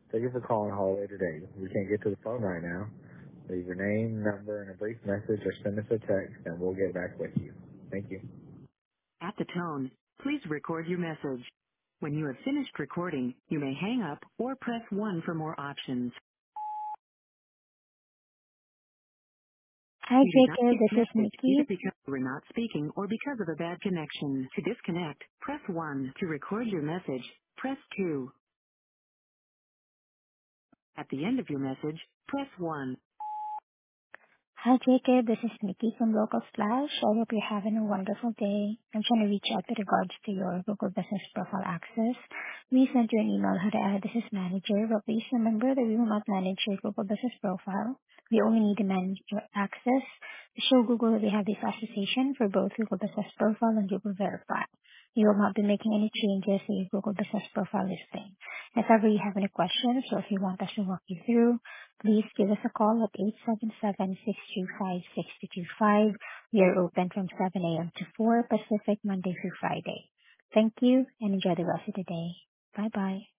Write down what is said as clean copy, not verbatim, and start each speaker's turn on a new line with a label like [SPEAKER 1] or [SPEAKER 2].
[SPEAKER 1] Thank you for calling Hallway today. We can't get to the phone right now. Leave your name, number, and a brief message or send us a text and we'll get back with you. Thank you. At the tone, please record your message. When you have finished recording, you may hang up or press 1 for more options.
[SPEAKER 2] Hi,
[SPEAKER 1] You did not
[SPEAKER 2] Jacob.
[SPEAKER 1] get
[SPEAKER 2] This is
[SPEAKER 1] message either
[SPEAKER 2] Nikki.
[SPEAKER 1] because you were not speaking or because of a bad connection. To disconnect, press 1. To record your message, press 2. At the end of your message, press 1.
[SPEAKER 2] Hi, Jacob. This is Nikki from Local Splash. I hope you're having a wonderful day. I'm trying to reach out with regards to your Google Business Profile access. We sent you an email how to add this as manager, but please remember that we will not manage your Google Business Profile. We only need to manage your access to show Google that we have this association for both Google Business Profile and Google Verify. You will not be making any changes to your Google Business Profile listing. If ever you have any questions or if you want us to walk you through, please give us a call at 877-625-6225. We are open from 7 a.m. to 4 Pacific, Monday through Friday. Thank you and enjoy the rest of the day. Bye-bye.